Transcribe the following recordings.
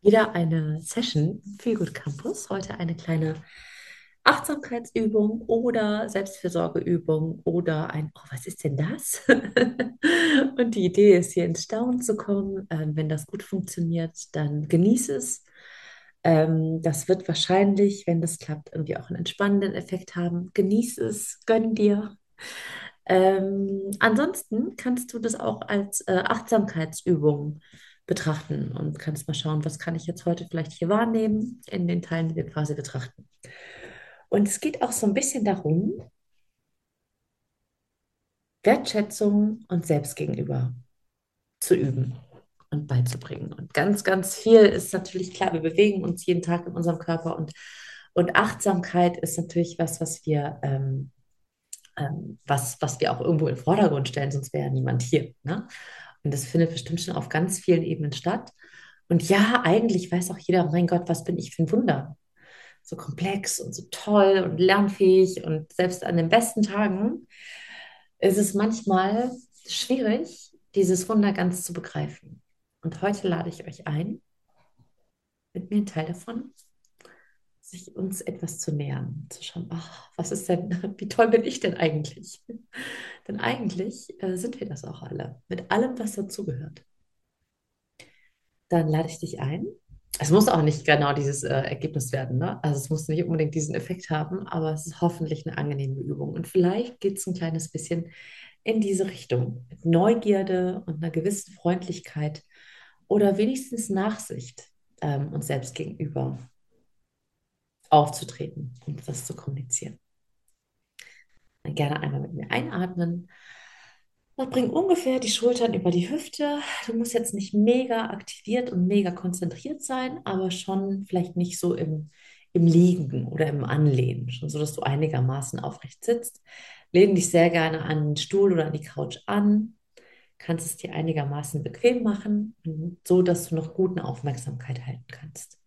Wieder eine Session Feel Good Campus. Heute eine kleine Achtsamkeitsübung oder Selbstfürsorgeübung oder oh, was ist denn das? Und die Idee ist, hier ins Staunen zu kommen. Wenn das gut funktioniert, dann genieße es. Das wird wahrscheinlich, wenn das klappt, irgendwie auch einen entspannenden Effekt haben. Genieße es, gönn dir. Ansonsten kannst du das auch als Achtsamkeitsübung betrachten und kannst mal schauen, was kann ich jetzt heute vielleicht hier wahrnehmen in den Teilen, die wir quasi betrachten. Und es geht auch so ein bisschen darum, Wertschätzung und selbst gegenüber zu üben und beizubringen. Und ganz, ganz viel ist natürlich klar, wir bewegen uns jeden Tag in unserem Körper und Achtsamkeit ist natürlich was was wir auch irgendwo in den Vordergrund stellen, sonst wäre ja niemand hier. Ne? Und das findet bestimmt schon auf ganz vielen Ebenen statt. Und ja, eigentlich weiß auch jeder, mein Gott, was bin ich für ein Wunder? So komplex und so toll und lernfähig und selbst an den besten Tagen ist es manchmal schwierig, dieses Wunder ganz zu begreifen. Und heute lade ich euch ein, mit mir ein Teil davon, sich uns etwas zu nähern, zu schauen, ach, was ist denn, wie toll bin ich denn eigentlich? Denn eigentlich sind wir das auch alle, mit allem, was dazugehört. Dann lade ich dich ein. Es muss auch nicht genau dieses Ergebnis werden, ne? Also es muss nicht unbedingt diesen Effekt haben, aber es ist hoffentlich eine angenehme Übung. Und vielleicht geht es ein kleines bisschen in diese Richtung, mit Neugierde und einer gewissen Freundlichkeit oder wenigstens Nachsicht uns selbst gegenüber aufzutreten und das zu kommunizieren. Dann gerne einmal mit mir einatmen. Und bring ungefähr die Schultern über die Hüfte. Du musst jetzt nicht mega aktiviert und mega konzentriert sein, aber schon vielleicht nicht so im Liegen oder im Anlehnen, schon so, dass du einigermaßen aufrecht sitzt. Lehn dich sehr gerne an den Stuhl oder an die Couch an. Kannst es dir einigermaßen bequem machen, so dass du noch guten Aufmerksamkeit halten kannst.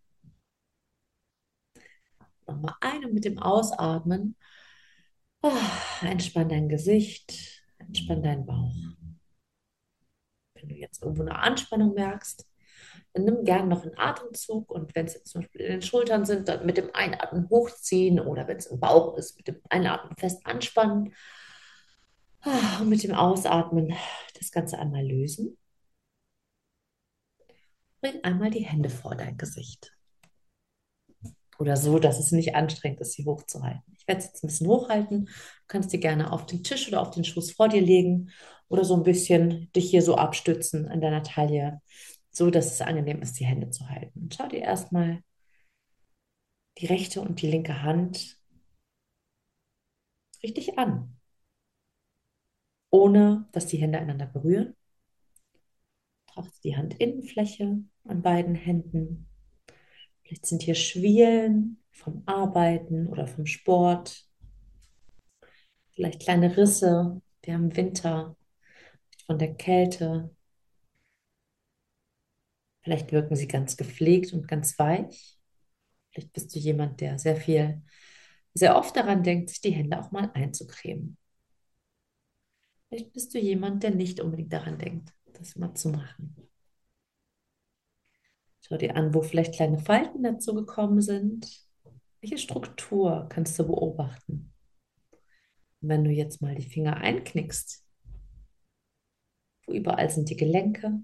Nochmal ein und mit dem Ausatmen. Entspann dein Gesicht, entspann deinen Bauch. Wenn du jetzt irgendwo eine Anspannung merkst, dann nimm gerne noch einen Atemzug und wenn es jetzt zum Beispiel in den Schultern sind, dann mit dem Einatmen hochziehen oder wenn es im Bauch ist, mit dem Einatmen fest anspannen und mit dem Ausatmen das Ganze einmal lösen. Bring einmal die Hände vor dein Gesicht oder so, dass es nicht anstrengend ist, sie hochzuhalten. Ich werde es jetzt ein bisschen hochhalten. Du kannst die gerne auf den Tisch oder auf den Schoß vor dir legen oder so ein bisschen dich hier so abstützen an deiner Taille, so dass es angenehm ist, die Hände zu halten. Und schau dir erstmal die rechte und die linke Hand richtig an, ohne dass die Hände einander berühren. Betrachte die Handinnenfläche an beiden Händen. Vielleicht sind hier Schwielen vom Arbeiten oder vom Sport, vielleicht kleine Risse. Wir haben Winter von der Kälte. Vielleicht wirken sie ganz gepflegt und ganz weich. Vielleicht bist du jemand, der sehr oft daran denkt, sich die Hände auch mal einzucremen. Vielleicht bist du jemand, der nicht unbedingt daran denkt, das mal zu machen. Schau dir an, wo vielleicht kleine Falten dazu gekommen sind. Welche Struktur kannst du beobachten? Und wenn du jetzt mal die Finger einknickst, wo überall sind die Gelenke?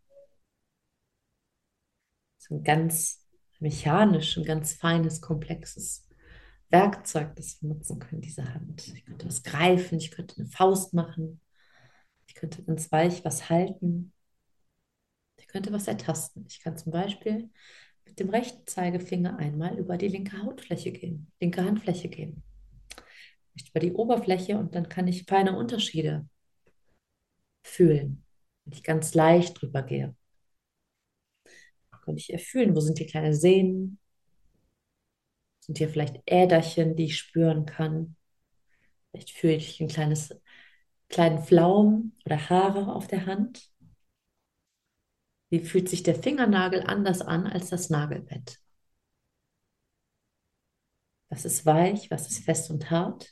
So ein ganz mechanisch, ein ganz feines, komplexes Werkzeug, das wir nutzen können, diese Hand. Ich könnte was greifen, ich könnte eine Faust machen, ich könnte ganz weich was halten, ich könnte was ertasten. Ich kann zum Beispiel mit dem rechten Zeigefinger einmal über die linke Handfläche gehen, nicht über die Oberfläche und dann kann ich feine Unterschiede fühlen, wenn ich ganz leicht drüber gehe. Kann ich erfühlen, wo sind die kleinen Sehnen, sind hier vielleicht Äderchen, die ich spüren kann. Vielleicht fühle ich kleinen Flaum oder Haare auf der Hand. Wie fühlt sich der Fingernagel anders an als das Nagelbett? Was ist weich, was ist fest und hart?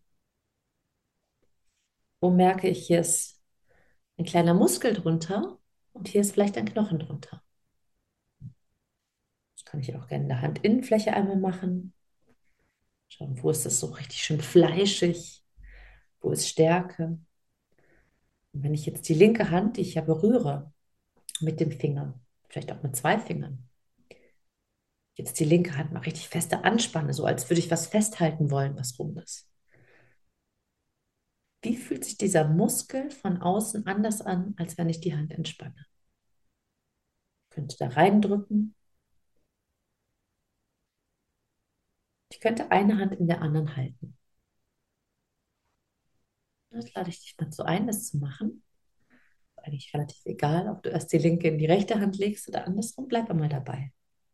Wo merke ich, hier ist ein kleiner Muskel drunter und hier ist vielleicht ein Knochen drunter? Kann ich auch gerne in der Handinnenfläche einmal machen. Schauen, wo ist das so richtig schön fleischig? Wo ist Stärke? Und wenn ich jetzt die linke Hand, die ich ja berühre, mit dem Finger, vielleicht auch mit zwei Fingern, jetzt die linke Hand mal richtig feste anspanne, so als würde ich was festhalten wollen, was rum ist. Wie fühlt sich dieser Muskel von außen anders an, als wenn ich die Hand entspanne? Ich könnte da reindrücken. Ich könnte eine Hand in der anderen halten. Das lade ich dich dazu ein, das zu machen. Eigentlich relativ egal, ob du erst die linke in die rechte Hand legst oder andersrum, bleib einmal dabei.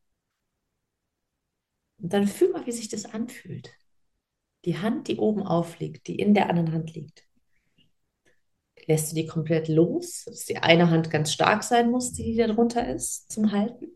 Und dann fühl mal, wie sich das anfühlt. Die Hand, die oben aufliegt, die in der anderen Hand liegt. Lässt du die komplett los, dass die eine Hand ganz stark sein muss, die da drunter ist, zum Halten?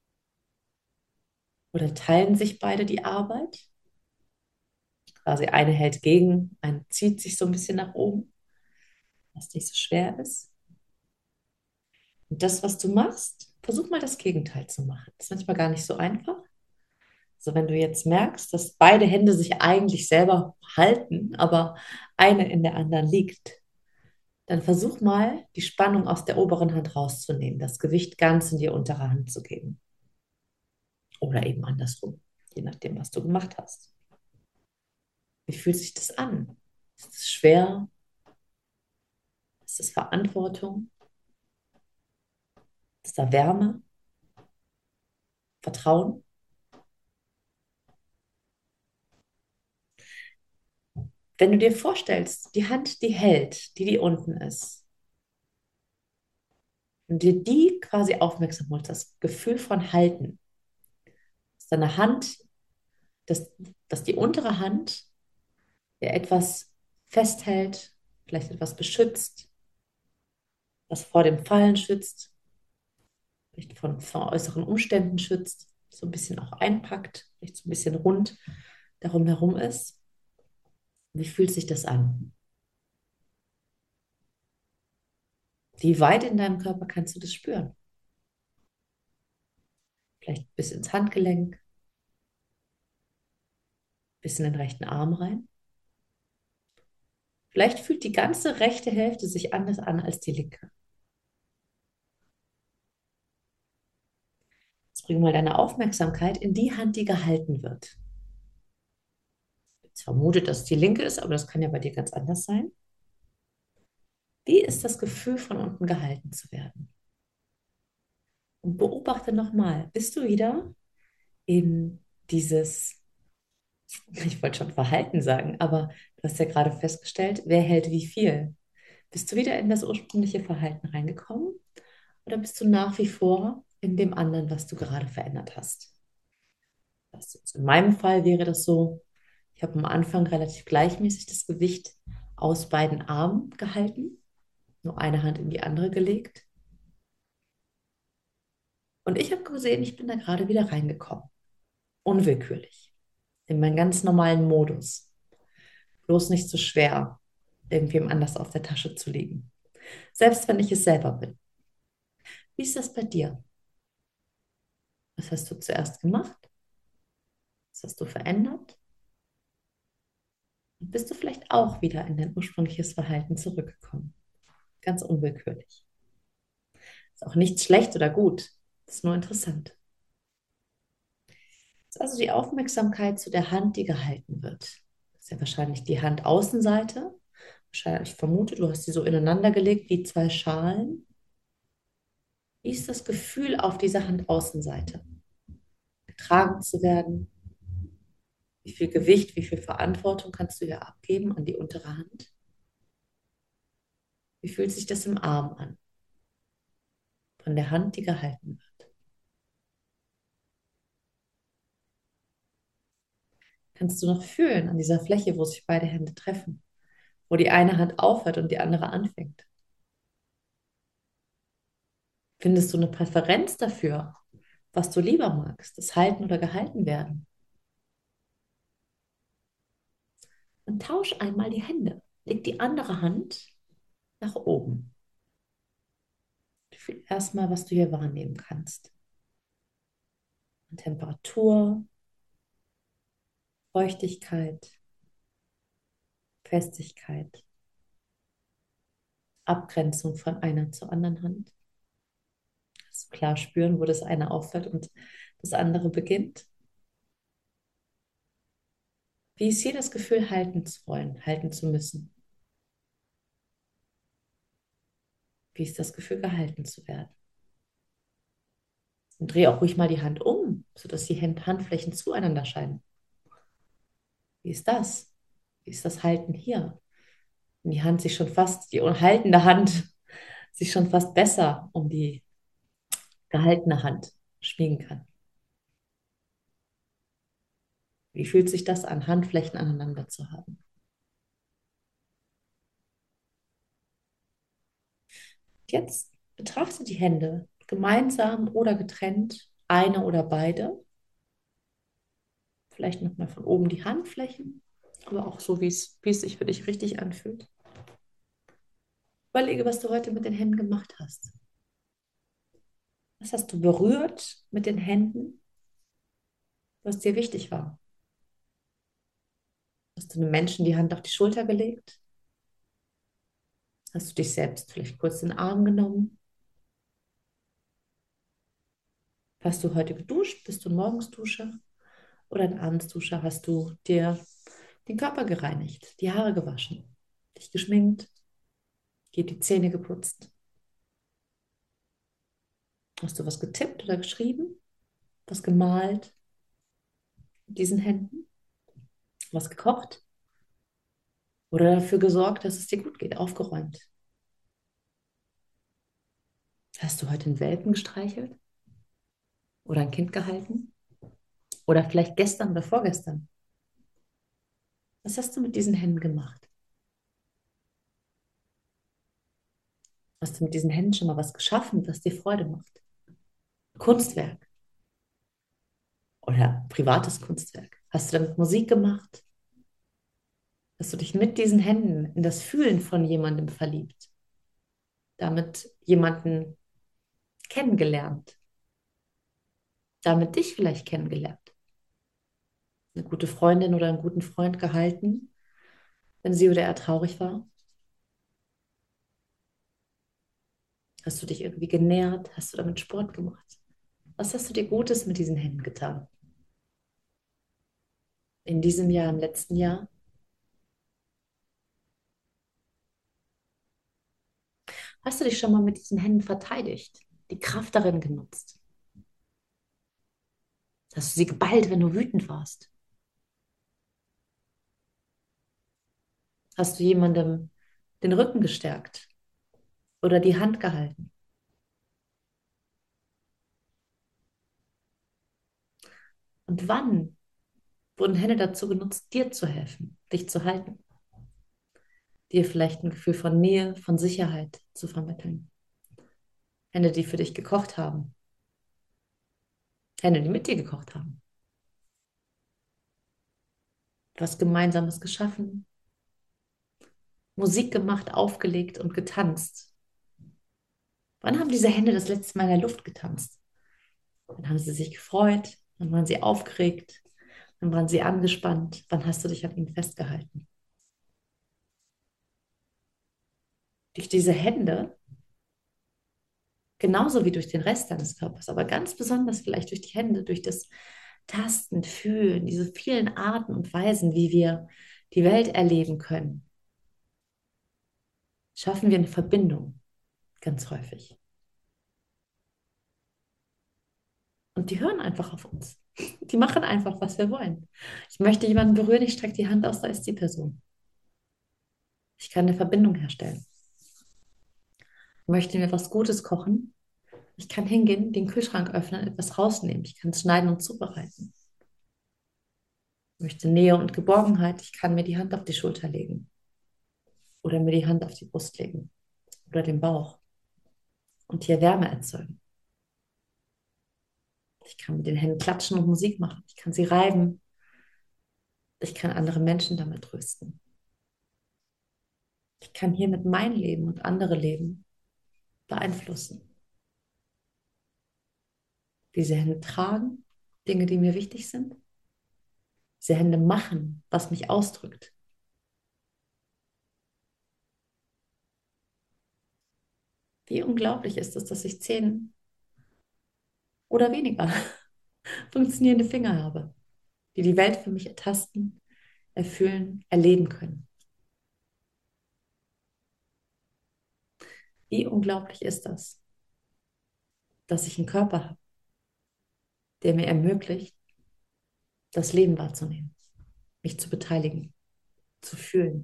Oder teilen sich beide die Arbeit? Quasi eine hält gegen, eine zieht sich so ein bisschen nach oben, was nicht so schwer ist. Und das, was du machst, versuch mal das Gegenteil zu machen. Das ist manchmal gar nicht so einfach. Also wenn du jetzt merkst, dass beide Hände sich eigentlich selber halten, aber eine in der anderen liegt, dann versuch mal, die Spannung aus der oberen Hand rauszunehmen, das Gewicht ganz in die untere Hand zu geben. Oder eben andersrum, je nachdem, was du gemacht hast. Wie fühlt sich das an? Ist es schwer? Ist es Verantwortung? Ist da Wärme? Vertrauen? Wenn du dir vorstellst, die Hand, die hält, die unten ist, und dir die quasi aufmerksam holst, das Gefühl von Halten, dass deine Hand, dass, dass die untere Hand dir etwas festhält, vielleicht etwas beschützt, was vor dem Fallen schützt, vielleicht von äußeren Umständen schützt, so ein bisschen auch einpackt, vielleicht so ein bisschen rund darum herum ist. Wie fühlt sich das an? Wie weit in deinem Körper kannst du das spüren? Vielleicht bis ins Handgelenk, bis in den rechten Arm rein. Vielleicht fühlt die ganze rechte Hälfte sich anders an als die linke. Jetzt bring mal deine Aufmerksamkeit in die Hand, die gehalten wird. Jetzt vermutet, dass es die linke ist, aber das kann ja bei dir ganz anders sein. Wie ist das Gefühl, von unten gehalten zu werden? Und beobachte nochmal, bist du wieder in dieses, ich wollte schon Verhalten sagen, aber du hast ja gerade festgestellt, wer hält wie viel. Bist du wieder in das ursprüngliche Verhalten reingekommen oder bist du nach wie vor in dem anderen, was du gerade verändert hast? Das jetzt in meinem Fall wäre das so, ich habe am Anfang relativ gleichmäßig das Gewicht aus beiden Armen gehalten, nur eine Hand in die andere gelegt. Und ich habe gesehen, ich bin da gerade wieder reingekommen, unwillkürlich, in meinen ganz normalen Modus. Bloß nicht so schwer, irgendwem anders auf der Tasche zu liegen. Selbst wenn ich es selber bin. Wie ist das bei dir? Was hast du zuerst gemacht? Was hast du verändert? Und bist du vielleicht auch wieder in dein ursprüngliches Verhalten zurückgekommen? Ganz unwillkürlich. Ist auch nichts schlecht oder gut. Ist nur interessant. Das ist also die Aufmerksamkeit zu der Hand, die gehalten wird. Das ist ja wahrscheinlich die Handaußenseite. Wahrscheinlich, ich vermute, du hast sie so ineinander gelegt wie zwei Schalen. Wie ist das Gefühl auf dieser Handaußenseite? Getragen zu werden? Wie viel Gewicht, wie viel Verantwortung kannst du hier abgeben an die untere Hand? Wie fühlt sich das im Arm an? Von der Hand, die gehalten wird. Kannst du noch fühlen an dieser Fläche, wo sich beide Hände treffen? Wo die eine Hand aufhört und die andere anfängt? Findest du eine Präferenz dafür, was du lieber magst, das Halten oder gehalten werden? Und tausch einmal die Hände. Leg die andere Hand nach oben. Fühl erstmal, was du hier wahrnehmen kannst. an Temperatur, Feuchtigkeit, Festigkeit, Abgrenzung von einer zur anderen Hand. Also klar spüren, wo das eine aufhört und das andere beginnt. Wie ist hier das Gefühl, halten zu wollen, halten zu müssen? Wie ist das Gefühl, gehalten zu werden? Und drehe auch ruhig mal die Hand um, sodass die Handflächen zueinander scheinen. Wie ist das? Wie ist das Halten hier? Wenn die Hand sich schon fast, die haltende Hand sich schon fast besser um die gehaltene Hand schmiegen kann. Wie fühlt sich das an, Handflächen aneinander zu haben? Jetzt betrachte die Hände gemeinsam oder getrennt, eine oder beide. Vielleicht nochmal von oben die Handflächen, aber auch so, wie es sich für dich richtig anfühlt. Überlege, was du heute mit den Händen gemacht hast. Was hast du berührt mit den Händen, was dir wichtig war? Hast du einem Menschen die Hand auf die Schulter gelegt? Hast du dich selbst vielleicht kurz in den Arm genommen? Hast du heute geduscht? Bist du ein Morgensduscher oder ein Abendsduscher? Hast du dir den Körper gereinigt, die Haare gewaschen, dich geschminkt, dir die Zähne geputzt? Hast du was getippt oder geschrieben? Was gemalt mit diesen Händen? Was gekocht? Oder dafür gesorgt, dass es dir gut geht, aufgeräumt? Hast du heute einen Welpen gestreichelt oder ein Kind gehalten? Oder vielleicht gestern oder vorgestern? Was hast du mit diesen Händen gemacht? Hast du mit diesen Händen schon mal was geschaffen, was dir Freude macht? Kunstwerk oder privates Kunstwerk? Hast du damit Musik gemacht? Hast du dich mit diesen Händen in das Fühlen von jemandem verliebt? Damit jemanden kennengelernt? Damit dich vielleicht kennengelernt? Eine gute Freundin oder einen guten Freund gehalten, wenn sie oder er traurig war? Hast du dich irgendwie genährt? Hast du damit Sport gemacht? Was hast du dir Gutes mit diesen Händen getan? In diesem Jahr, im letzten Jahr? Hast du dich schon mal mit diesen Händen verteidigt? Die Kraft darin genutzt? Hast du sie geballt, wenn du wütend warst? Hast du jemandem den Rücken gestärkt oder die Hand gehalten? Und wann wurden Hände dazu genutzt, dir zu helfen, dich zu halten, dir vielleicht ein Gefühl von Nähe, von Sicherheit zu vermitteln? Hände, die für dich gekocht haben, Hände, die mit dir gekocht haben, was Gemeinsames geschaffen, Musik gemacht, aufgelegt und getanzt. Wann haben diese Hände das letzte Mal in der Luft getanzt? Wann haben sie sich gefreut? Wann waren sie aufgeregt? Wann waren sie angespannt? Wann hast du dich an ihnen festgehalten? Durch diese Hände, genauso wie durch den Rest deines Körpers, aber ganz besonders vielleicht durch die Hände, durch das Tasten, Fühlen, diese vielen Arten und Weisen, wie wir die Welt erleben können, schaffen wir eine Verbindung ganz häufig. Und die hören einfach auf uns. Die machen einfach, was wir wollen. Ich möchte jemanden berühren, ich strecke die Hand aus, da ist die Person. Ich kann eine Verbindung herstellen. Ich möchte mir was Gutes kochen. Ich kann hingehen, den Kühlschrank öffnen, etwas rausnehmen. Ich kann es schneiden und zubereiten. Ich möchte Nähe und Geborgenheit. Ich kann mir die Hand auf die Schulter legen oder mir die Hand auf die Brust legen oder den Bauch und hier Wärme erzeugen. Ich kann mit den Händen klatschen und Musik machen. Ich kann sie reiben. Ich kann andere Menschen damit trösten. Ich kann hiermit mein Leben und andere Leben beeinflussen. Diese Hände tragen Dinge, die mir wichtig sind. Diese Hände machen, was mich ausdrückt. Wie unglaublich ist es, dass ich 10 oder weniger funktionierende Finger habe, die die Welt für mich ertasten, erfüllen, erleben können. Wie unglaublich ist das, dass ich einen Körper habe, der mir ermöglicht, das Leben wahrzunehmen, mich zu beteiligen, zu fühlen.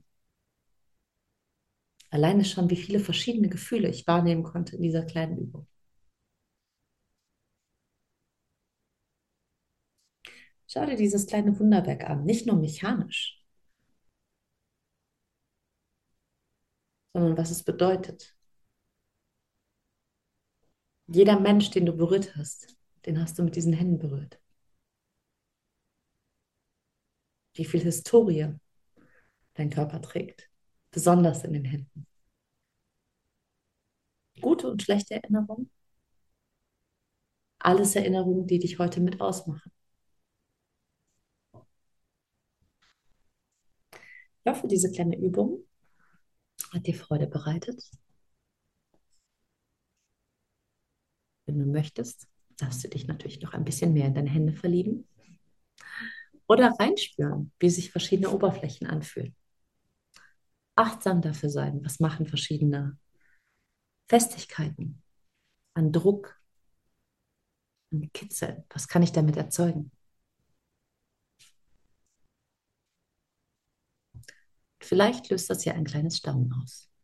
Alleine schon, wie viele verschiedene Gefühle ich wahrnehmen konnte in dieser kleinen Übung. Schau dir dieses kleine Wunderwerk an, nicht nur mechanisch, sondern was es bedeutet. Jeder Mensch, den du berührt hast, den hast du mit diesen Händen berührt. Wie viel Historie dein Körper trägt, besonders in den Händen. Gute und schlechte Erinnerungen, alles Erinnerungen, die dich heute mit ausmachen. Ich hoffe, diese kleine Übung hat dir Freude bereitet. Wenn du möchtest, darfst du dich natürlich noch ein bisschen mehr in deine Hände verlieben oder reinspüren, wie sich verschiedene Oberflächen anfühlen. Achtsam dafür sein, was machen verschiedene Festigkeiten an Druck, an Kitzel, was kann ich damit erzeugen? Vielleicht löst das ja ein kleines Staunen aus.